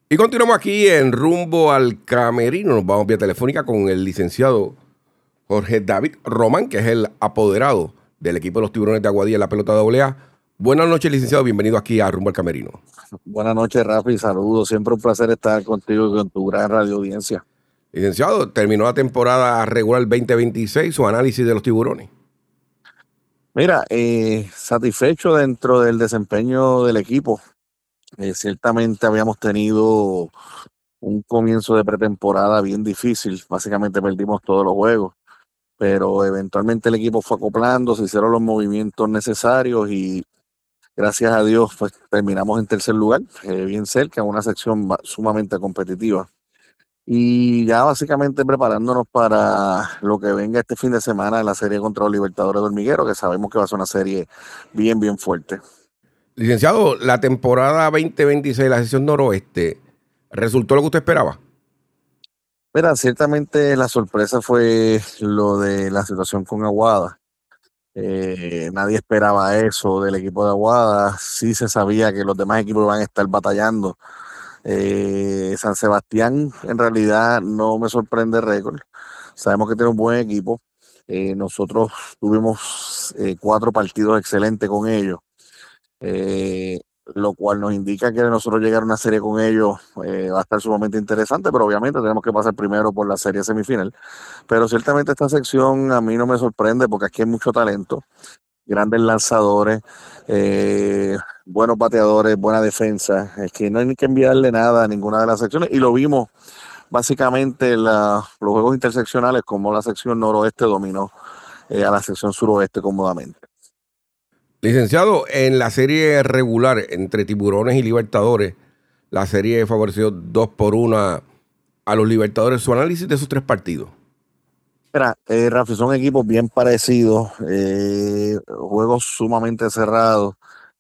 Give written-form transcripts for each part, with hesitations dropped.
Y continuamos aquí en Rumbo al Camerino. Nos vamos vía telefónica con el licenciado Jorge David Román, que es el apoderado del equipo de los Tiburones de Aguadilla en la pelota AA. Buenas noches, licenciado. Bienvenido aquí a Rumbo al Camerino. Buenas noches, Rafi. Saludos. Siempre un placer estar contigo y con tu gran radio audiencia. Licenciado, terminó la temporada regular 2026, su análisis de los Tiburones. Mira, satisfecho dentro del desempeño del equipo. Ciertamente habíamos tenido un comienzo de pretemporada bien difícil. Básicamente perdimos todos los juegos, pero eventualmente el equipo fue acoplando, se hicieron los movimientos necesarios y gracias a Dios pues, terminamos en tercer lugar, bien cerca, una sección sumamente competitiva. Y ya básicamente preparándonos para lo que venga este fin de semana en la serie contra los Libertadores de Hormiguero, que sabemos que va a ser una serie bien fuerte. Licenciado, la temporada 2026, la sesión noroeste, ¿resultó lo que usted esperaba? Mira, ciertamente la sorpresa fue lo de la situación con Aguada. Nadie esperaba eso del equipo de Aguada. Sí se sabía que los demás equipos van a estar batallando. San Sebastián en realidad no me sorprende el récord. Sabemos que tiene un buen equipo. Nosotros tuvimos 4 partidos excelentes con ellos, eh, lo cual nos indica que nosotros llegar a una serie con ellos va a estar sumamente interesante, pero obviamente tenemos que pasar primero por la serie semifinal. Pero ciertamente esta sección a mí no me sorprende porque aquí hay mucho talento, grandes lanzadores, buenos bateadores, buena defensa. Es que no hay ni que enviarle nada a ninguna de las secciones y lo vimos básicamente los juegos interseccionales como la sección noroeste dominó a la sección suroeste cómodamente. Licenciado, en la serie regular entre Tiburones y Libertadores, la serie favoreció 2-1 a los Libertadores. Su análisis de esos 3 partidos. Mira, Rafi, son equipos bien parecidos, juegos sumamente cerrados.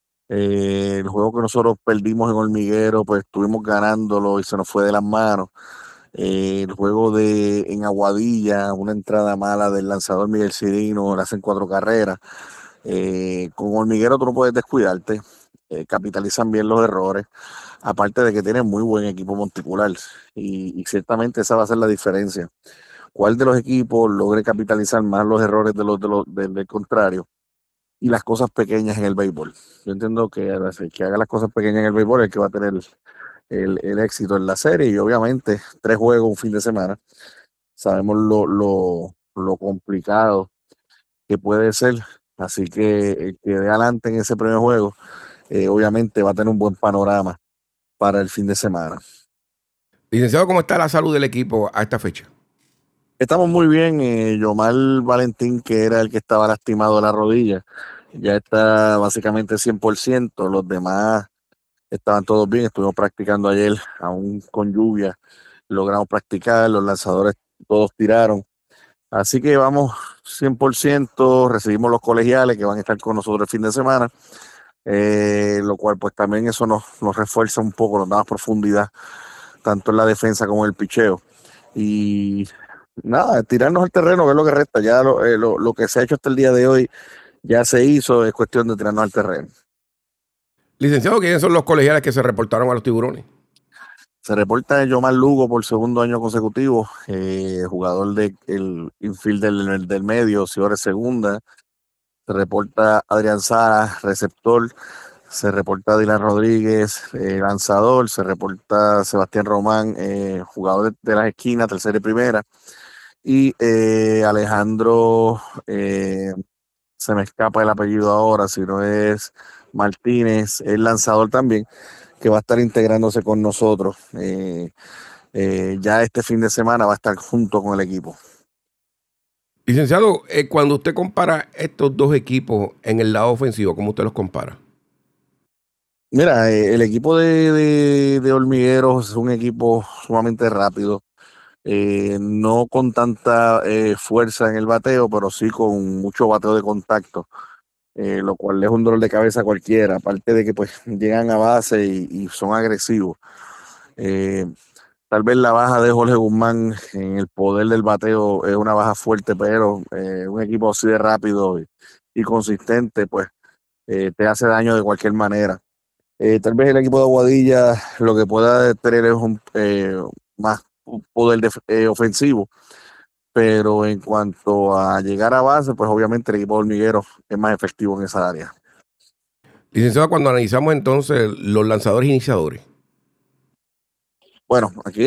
El juego que nosotros perdimos en Hormiguero, pues estuvimos ganándolo y se nos fue de las manos. El juego en Aguadilla, una entrada mala del lanzador Miguel Cirino, le hacen 4 carreras. Con Hormiguero tú no puedes descuidarte, capitalizan bien los errores, aparte de que tienen muy buen equipo monticular y ciertamente esa va a ser la diferencia. ¿Cuál de los equipos logre capitalizar más los errores del contrario y las cosas pequeñas en el béisbol? Yo entiendo que el que haga las cosas pequeñas en el béisbol es el que va a tener el éxito en la serie y obviamente 3 juegos un fin de semana. Sabemos lo complicado que puede ser, así que el que dé adelante en ese primer juego obviamente va a tener un buen panorama para el fin de semana. Licenciado, ¿cómo está la salud del equipo a esta fecha? Estamos muy bien, Yomar Valentín, que era el que estaba lastimado de la rodilla, ya está básicamente 100%, los demás estaban todos bien, estuvimos practicando ayer, aún con lluvia, logramos practicar, los lanzadores todos tiraron, así que vamos 100%, recibimos los colegiales que van a estar con nosotros el fin de semana, lo cual pues también eso nos refuerza un poco, nos da más profundidad, tanto en la defensa como en el picheo. Y nada, tirarnos al terreno, que es lo que resta. Ya lo que se ha hecho hasta el día de hoy ya se hizo, es cuestión de tirarnos al terreno. Licenciado, ¿quiénes son los colegiales que se reportaron a los Tiburones? Se reporta Yomar Lugo por segundo año consecutivo, jugador del infield del medio, Ciore segunda. Se reporta Adrián Sara, receptor. Se reporta Dylan Rodríguez, lanzador. Se reporta Sebastián Román, jugador de las esquinas, tercera y primera. Y Alejandro, se me escapa el apellido ahora, si no es Martínez, el lanzador también, que va a estar integrándose con nosotros. Ya este fin de semana va a estar junto con el equipo. Licenciado, cuando usted compara estos 2 equipos en el lado ofensivo, ¿cómo usted los compara? Mira, el equipo de Hormigueros es un equipo sumamente rápido, no con tanta fuerza en el bateo, pero sí con mucho bateo de contacto, lo cual es un dolor de cabeza a cualquiera, aparte de que pues llegan a base y son agresivos. Eh, Tal vez la baja de Jorge Guzmán en el poder del bateo es una baja fuerte, pero un equipo así de rápido y consistente, pues te hace daño de cualquier manera. Tal vez el equipo de Aguadilla lo que pueda tener es más poder ofensivo, pero en cuanto a llegar a base, pues obviamente el equipo de Hormigueros es más efectivo en esa área. Licenciado, cuando analizamos entonces los lanzadores iniciadores, Bueno, aquí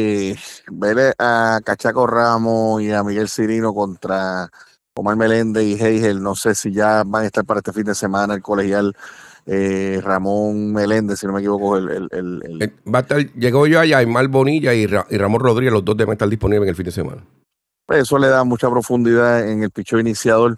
ver a Cachaco Ramos y a Miguel Cirino contra Omar Meléndez y Heigel, no sé si ya van a estar para este fin de semana el colegial Ramón Meléndez, si no me equivoco, va a estar, llegó yo allá, Aymar Bonilla y Ramón Rodríguez, los dos deben estar disponibles en el fin de semana. pues eso le da mucha profundidad en el picheo iniciador.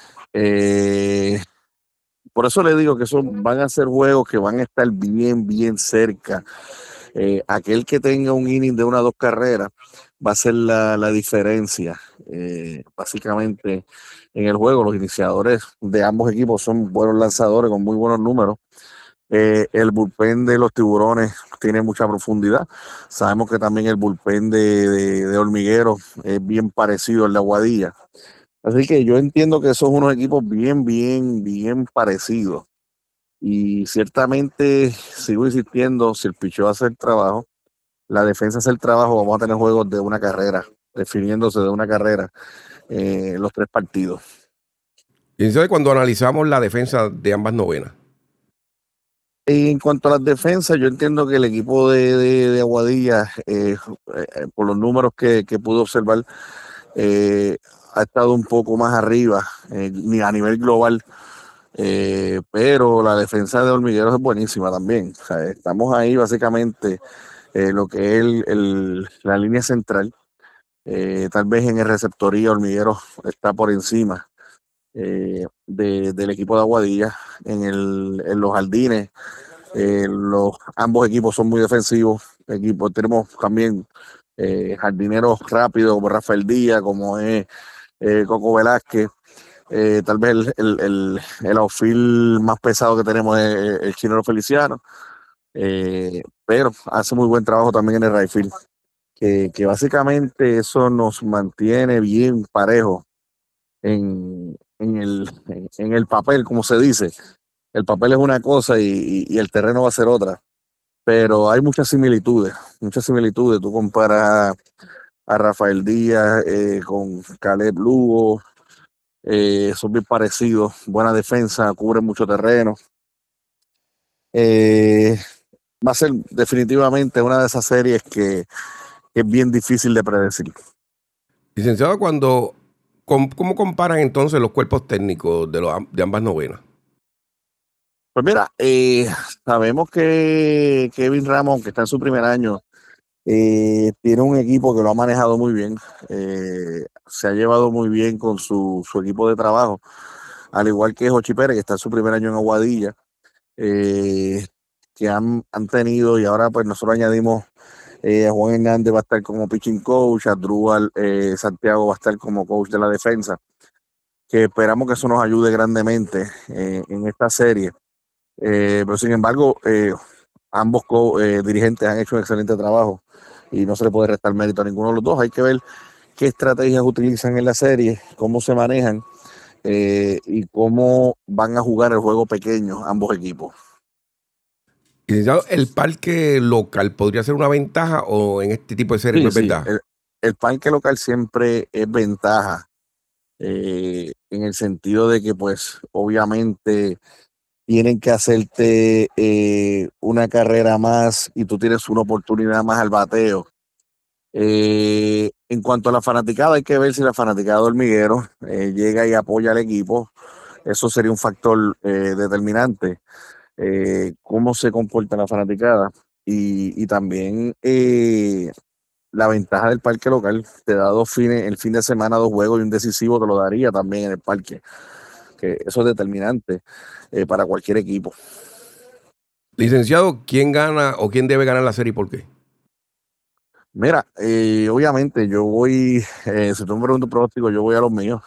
Eh, por eso le digo que van a ser juegos que van a estar bien, bien cerca. Aquel que tenga un inning de una o dos carreras va a ser la diferencia. Básicamente en el juego, los iniciadores de ambos equipos son buenos lanzadores con muy buenos números. El bullpen de los Tiburones tiene mucha profundidad. Sabemos que también el bullpen de Hormigueros es bien parecido al de Aguadilla. Así que yo entiendo que son unos equipos bien, bien, bien parecidos. Y ciertamente sigo insistiendo, si el picheo hace el trabajo, la defensa hace el trabajo, vamos a tener juegos de una carrera, definiéndose de una carrera los tres partidos. Licenciado, cuando analizamos la defensa de ambas novenas, En cuanto a las defensas, yo entiendo que el equipo de Aguadilla, por los números que pude observar, eh, ha estado un poco más arriba ni a nivel global, pero la defensa de Hormigueros es buenísima también. O sea, estamos ahí básicamente lo que es la línea central. Tal vez en el receptoría Hormigueros está por encima del equipo de Aguadilla. En los jardines, ambos equipos son muy defensivos. Tenemos también jardineros rápidos como Rafael Díaz, como es Coco Velázquez. Tal vez el outfield más pesado que tenemos es el Chinero Feliciano, pero hace muy buen trabajo también en el right field, que básicamente eso nos mantiene bien parejos en el papel, como se dice. El papel es una cosa y el terreno va a ser otra, pero hay muchas similitudes, muchas similitudes. Tú comparas a Rafael Díaz con Caleb Lugo, son bien parecidos, buena defensa, cubren mucho terreno. Eh, Va a ser definitivamente una de esas series que es bien difícil de predecir. licenciado, ¿cómo comparan entonces los cuerpos técnicos de ambas novenas? Pues mira, sabemos que Kevin Ramón, que está en su primer año, tiene un equipo que lo ha manejado muy bien, se ha llevado muy bien con su equipo de trabajo, al igual que Jochi Pérez, que está en su primer año en Aguadilla, eh, que han tenido, y ahora pues nosotros añadimos a Juan Hernández va a estar como pitching coach, a Drubal Santiago va a estar como coach de la defensa, que esperamos que eso nos ayude grandemente en esta serie. Pero sin embargo, ambos dirigentes han hecho un excelente trabajo y no se le puede restar mérito a ninguno de los dos. Hay que ver qué estrategias utilizan en la serie, cómo se manejan y cómo van a jugar el juego pequeño ambos equipos. Licenciado, ¿el parque local podría ser una ventaja o en este tipo de series no Sí, es sí, ventaja? el parque local siempre es ventaja en el sentido de que pues obviamente tienen que hacerte una carrera más y tú tienes una oportunidad más al bateo. En cuanto a la fanaticada, hay que ver si la fanaticada de Hormiguero llega y apoya al equipo. Eso sería un factor determinante. Cómo se comporta la fanaticada. Y también la ventaja del parque local. Te da el fin de semana, dos juegos y un decisivo te lo daría también en el parque. Que eso es determinante para cualquier equipo. Licenciado, ¿quién gana o quién debe ganar la serie y por qué? Mira, obviamente yo voy, si tú me preguntas un pronóstico, yo voy a los míos.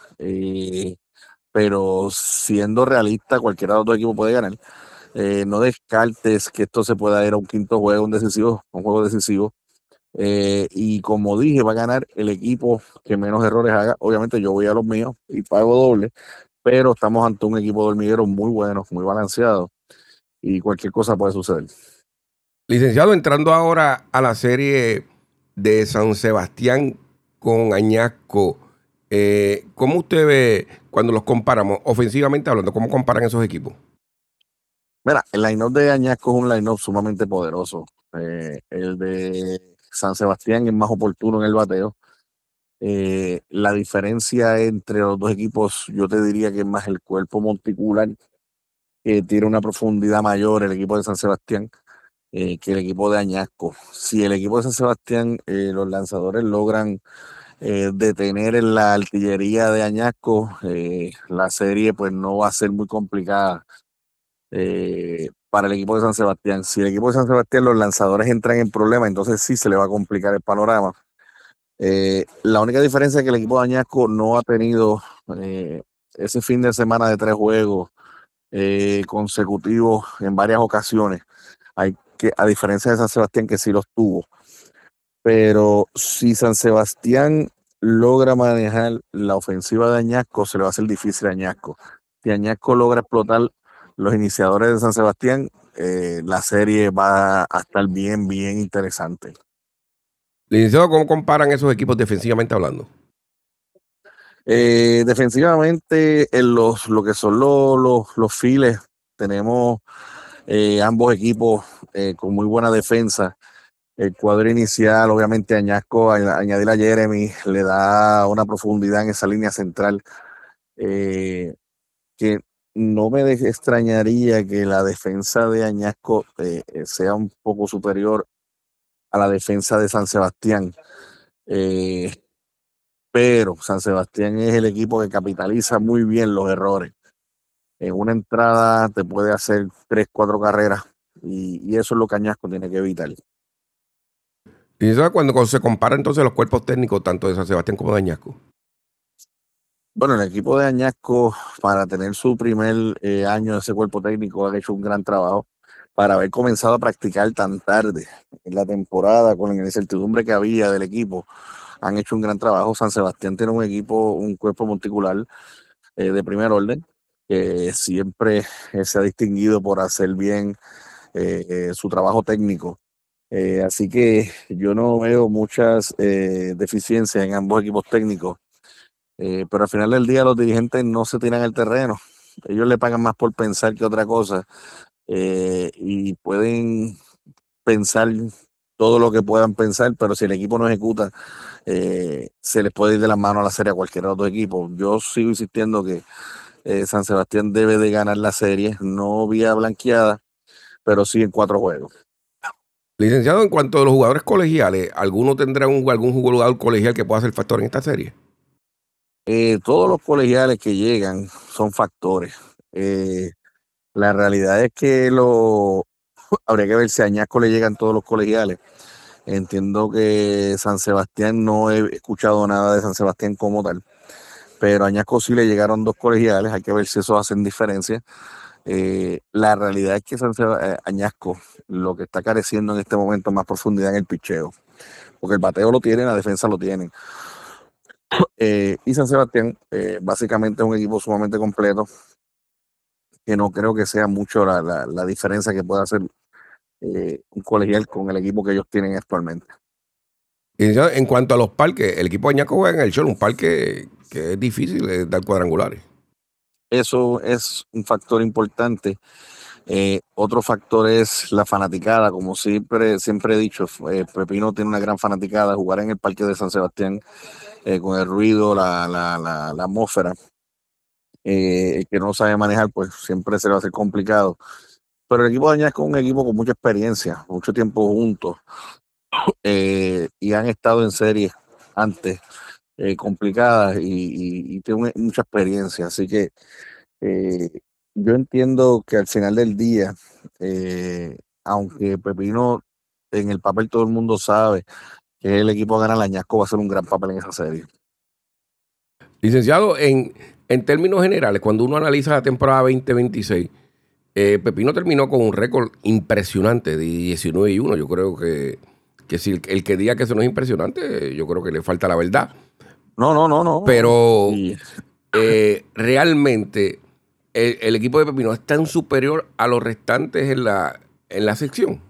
Pero siendo realista, cualquiera de los dos equipos puede ganar. No descartes que esto se pueda ir a un quinto juego, un juego decisivo. Y como dije, va a ganar el equipo que menos errores haga. Obviamente yo voy a los míos y pago doble, pero estamos ante un equipo de hormigueros muy bueno, muy balanceado. y cualquier cosa puede suceder. Licenciado, entrando ahora a la serie de San Sebastián con Añasco, ¿cómo usted ve cuando los comparamos, ofensivamente hablando, cómo comparan esos equipos? Mira, el line-up de Añasco es un line-up sumamente poderoso. El de San Sebastián es más oportuno en el bateo. La diferencia entre los dos equipos, yo te diría que es más el cuerpo monticular, que tiene una profundidad mayor el equipo de San Sebastián que el equipo de Añasco. Si el equipo de San Sebastián, los lanzadores logran detener en la artillería de Añasco, la serie pues no va a ser muy complicada para el equipo de San Sebastián. Si el equipo de San Sebastián los lanzadores entran en problemas, entonces sí se le va a complicar el panorama. La única diferencia es que el equipo de Añasco no ha tenido ese fin de semana de 3 juegos consecutivos en varias ocasiones. Hay que, a diferencia de San Sebastián, que sí los tuvo. Pero si San Sebastián logra manejar la ofensiva de Añasco, se le va a hacer difícil a Añasco. Si Añasco logra explotar los iniciadores de San Sebastián, la serie va a estar bien, bien interesante. Licenciado, ¿cómo comparan esos equipos defensivamente hablando? Defensivamente, en lo que son los files, tenemos ambos equipos con muy buena defensa. El cuadro inicial, obviamente, Añasco, añadir a Jeremy, le da una profundidad en esa línea central que no me extrañaría que la defensa de Añasco sea un poco superior a la defensa de San Sebastián. Eh, pero San Sebastián es el equipo que capitaliza muy bien los errores. En una entrada te puede hacer 3, 4 carreras y eso es lo que Añasco tiene que evitar. Licenciado, cuando se compara entonces los cuerpos técnicos tanto de San Sebastián como de Añasco. Bueno, el equipo de Añasco, para tener su primer año de ese cuerpo técnico, ha hecho un gran trabajo para haber comenzado a practicar tan tarde en la temporada, con la incertidumbre que había del equipo. Han hecho un gran trabajo. San Sebastián tiene un equipo, un cuerpo monticular de primer orden, que siempre se ha distinguido por hacer bien su trabajo técnico. Así que yo no veo muchas deficiencias en ambos equipos técnicos. Pero al final del día los dirigentes no se tiran al terreno. Ellos le pagan más por pensar que otra cosa. Y pueden pensar todo lo que puedan pensar, pero si el equipo no ejecuta, se les puede ir de las manos a la serie a cualquier otro equipo. Yo sigo insistiendo que San Sebastián debe de ganar la serie, no vía blanqueada, pero sí en 4 juegos. Licenciado, en cuanto a los jugadores colegiales, ¿alguno tendrá algún jugador colegial que pueda ser factor en esta serie? Todos los colegiales que llegan son factores. La realidad es que habría que ver si a Añasco le llegan todos los colegiales. Entiendo que San Sebastián, no he escuchado nada de San Sebastián como tal, pero a Añasco sí le llegaron 2 colegiales, hay que ver si eso hacen diferencia. La realidad es que Añasco lo que está careciendo en este momento es más profundidad en el picheo, porque el bateo lo tienen, la defensa lo tienen. Y San Sebastián básicamente es un equipo sumamente completo, que no creo que sea mucho la diferencia que pueda hacer un colegial con el equipo que ellos tienen actualmente. Licenciado, en cuanto a los parques, el equipo de Añasco juega en el Show, un parque que es difícil de dar cuadrangulares. Eso es un factor importante. Otro factor es la fanaticada, como siempre he dicho, Pepino tiene una gran fanaticada. Jugar en el Parque de San Sebastián con el ruido, la atmósfera, el que no sabe manejar, pues siempre se le va a hacer complicado. Pero el equipo de Añasco es un equipo con mucha experiencia, mucho tiempo juntos, y han estado en series antes complicadas y tienen mucha experiencia. Así que Eh, yo entiendo que al final del día, aunque Pepino en el papel todo el mundo sabe que el equipo gana, la Añasco va a hacer un gran papel en esa serie. Licenciado, en términos generales, cuando uno analiza la temporada 2026, Pepino terminó con un récord impresionante de 19-1. Yo creo que si el que diga que eso no es impresionante, yo creo que le falta la verdad. No, no, no, no. Pero Y realmente el equipo de Pepino es tan superior a los restantes en la sección.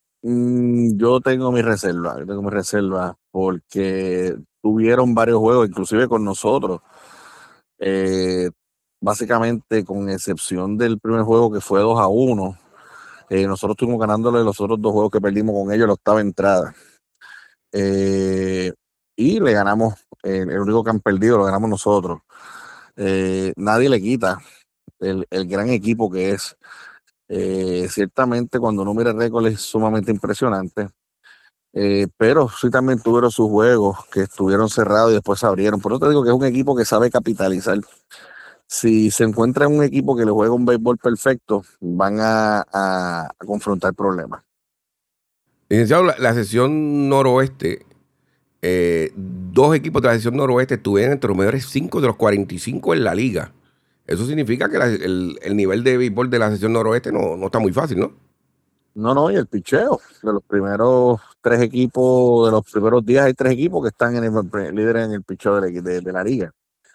Yo tengo mis reservas porque tuvieron varios juegos, inclusive con nosotros. Eh, Básicamente, con excepción del primer juego que fue 2-1, nosotros estuvimos ganándole los otros dos juegos que perdimos con ellos la octava entrada. Eh, y le ganamos, el único que han perdido lo ganamos nosotros. Nadie le quita el gran equipo que es. Ciertamente, cuando uno mira el récord es sumamente impresionante. Pero sí también tuvieron sus juegos que estuvieron cerrados y después se abrieron. Por eso te digo que es un equipo que sabe capitalizar. Si se encuentra en un equipo que le juega un béisbol perfecto, van a confrontar problemas. Licenciado, la sección noroeste, dos equipos de la sección noroeste estuvieron entre los mejores 5 de los 45 en la liga. Eso significa que el nivel de béisbol de la sección noroeste no está muy fácil, ¿no? No, no, y el picheo. De los primeros tres equipos, de los primeros días hay tres equipos que están en el líder en el picheo de la liga.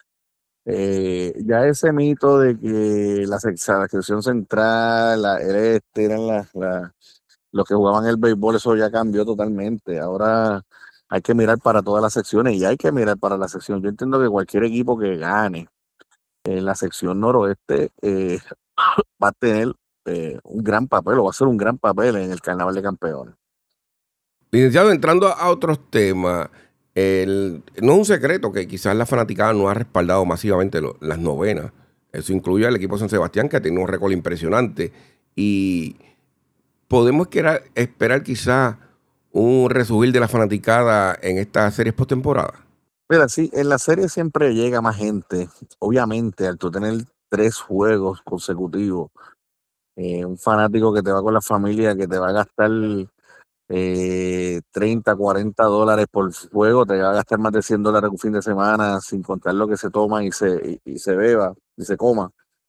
Ya ese mito de que la sección central, el este, eran los que jugaban el béisbol, eso ya cambió totalmente. Ahora hay que mirar para todas las secciones y hay que mirar para la sección. Yo entiendo que cualquier equipo que gane en la sección noroeste va a tener un gran papel o va a ser un gran papel en el Carnaval de Campeones. Licenciado, entrando a otros temas, no es un secreto que quizás la fanaticada no ha respaldado masivamente las novenas. Eso incluye al equipo San Sebastián, que ha tenido un récord impresionante. Y podemos esperar quizás un resurgir de la fanaticada en estas series postemporada. Mira, sí, en la serie siempre llega más gente. Obviamente, al tú tener tres juegos consecutivos, un fanático que te va con la familia, que te va a gastar 30, $40 por juego, te va a gastar más de $100 un fin de semana, sin contar lo que se toma y se beba y se coma.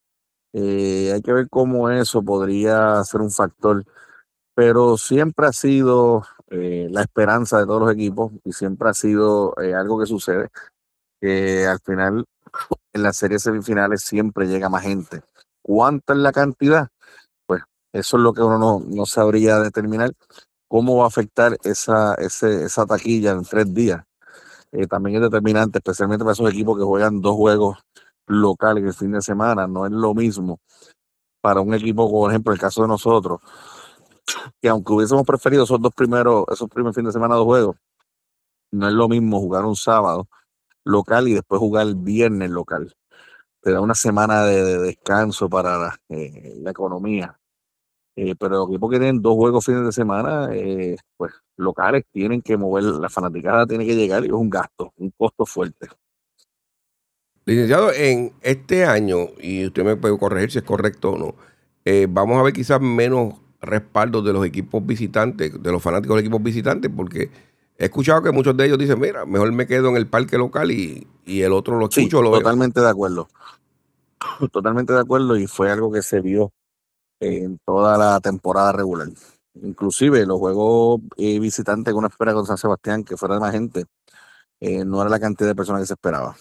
Hay que ver cómo eso podría ser un factor, pero siempre ha sido la esperanza de todos los equipos y siempre ha sido algo que sucede, que al final en las series semifinales siempre llega más gente. ¿Cuánta es la cantidad? Pues eso es lo que uno no sabría determinar. ¿Cómo va a afectar esa taquilla en 3 días? También es determinante, especialmente para esos equipos que juegan dos juegos locales el fin de semana. No es lo mismo para un equipo, por ejemplo, el caso de nosotros, que aunque hubiésemos preferido esos primeros fines de semana dos juegos, no es lo mismo jugar un sábado local y después jugar el viernes local. Te da una semana de descanso para la economía. Pero los equipos que tienen dos juegos fines de semana, pues locales tienen que mover, la fanaticada tiene que llegar y es un gasto, un costo fuerte. Licenciado, en este año, y usted me puede corregir si es correcto o no, vamos a ver quizás menos respaldo de los equipos visitantes, de los fanáticos de los equipos visitantes, porque he escuchado que muchos de ellos dicen, mira, mejor me quedo en el parque local y el otro lo Sí, escucho o lo veo. totalmente de acuerdo, totalmente de acuerdo y fue algo que se vio en toda la temporada regular. Inclusive los juegos visitantes que uno espera con San Sebastián, que fuera de más gente, no era la cantidad de personas que se esperaba.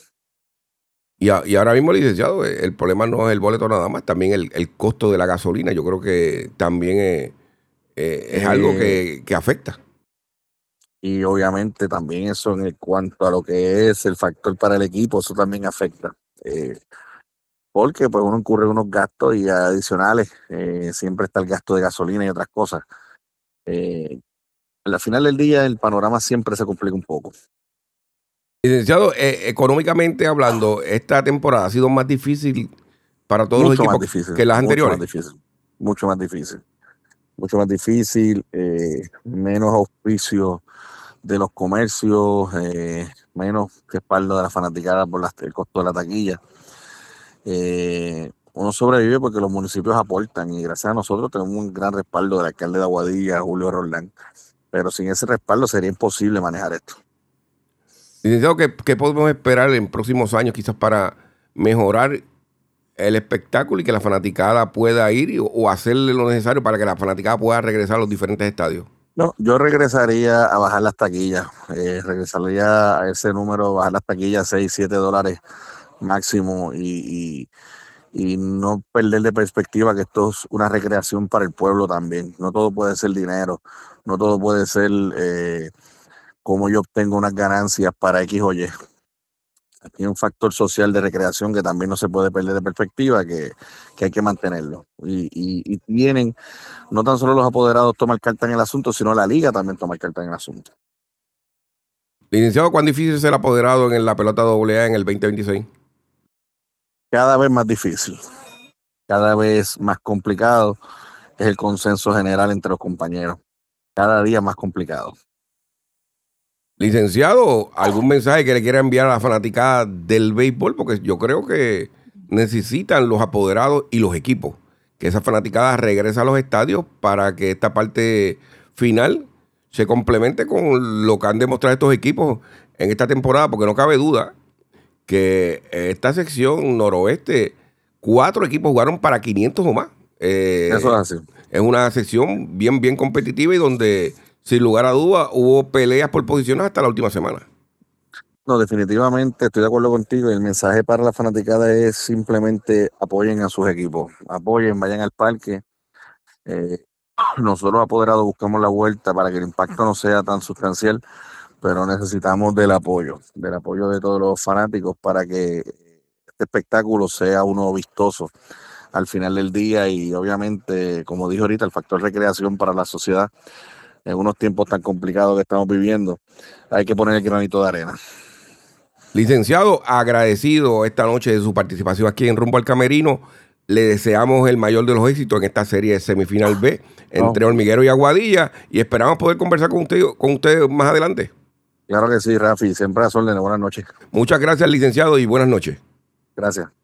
Y ahora mismo, licenciado, el problema no es el boleto nada más, también el costo de la gasolina. Yo creo que también es algo Eh, que afecta. y obviamente también eso en cuanto a lo que es el factor para el equipo, eso también afecta. Porque pues uno incurre en unos gastos y adicionales, siempre está el gasto de gasolina y otras cosas. Eh, Al final del día el panorama siempre se complica un poco. Licenciado, económicamente hablando, esta temporada ha sido más difícil para todos los Mucho más equipos difícil, que las mucho más anteriores. difícil, mucho más difícil, mucho más difícil, menos auspicio de los comercios, menos respaldo de la fanaticada por el costo de la taquilla. Uno sobrevive porque los municipios aportan y gracias a nosotros tenemos un gran respaldo del alcalde de Aguadilla, Julio Roldán. Pero sin ese respaldo sería imposible manejar esto. Licenciado, ¿qué podemos esperar en próximos años quizás para mejorar el espectáculo y que la fanaticada pueda ir o hacerle lo necesario para que la fanaticada pueda regresar a los diferentes estadios? No, yo regresaría a bajar las taquillas, regresaría a ese número, bajar las taquillas $6, $7 máximo y y no perder de perspectiva que esto es una recreación para el pueblo también. No todo puede ser dinero, no todo puede ser cómo yo obtengo unas ganancias para X o Y. Aquí hay un factor social de recreación que también no se puede perder de perspectiva, que hay que mantenerlo. Y tienen, no tan solo los apoderados toman carta en el asunto, sino la liga también toma carta en el asunto. Licenciado, ¿cuán difícil es ser apoderado en la pelota AA en el 2026? Cada vez más difícil, cada vez más complicado es el consenso general entre los compañeros. Cada día más complicado. Licenciado, ¿algún mensaje que le quiera enviar a la fanaticada del béisbol? Porque yo creo que necesitan los apoderados y los equipos que esa fanaticada regrese a los estadios para que esta parte final se complemente con lo que han demostrado estos equipos en esta temporada, porque no cabe duda que esta sección noroeste, 4 equipos jugaron para 500 o más. Eso es así. Es una sección bien, bien competitiva y donde, sin lugar a duda, hubo peleas por posiciones hasta la última semana. No, definitivamente estoy de acuerdo contigo. El mensaje para la fanaticada es simplemente apoyen a sus equipos, apoyen, vayan al parque. Eh, Nosotros apoderados buscamos la vuelta para que el impacto no sea tan sustancial, pero necesitamos del apoyo de todos los fanáticos para que este espectáculo sea uno vistoso al final del día y obviamente, como dije ahorita, el factor recreación para la sociedad en unos tiempos tan complicados que estamos viviendo, hay que poner el granito de arena. Licenciado, agradecido esta noche de su participación aquí en Rumbo al Camerino. Le deseamos el mayor de los éxitos en esta serie de semifinal B entre Hormiguero y Aguadilla y esperamos poder conversar con usted más adelante. Claro que sí, Rafi, siempre a las órdenes. Buenas noches. Muchas gracias, licenciado, y buenas noches. Gracias.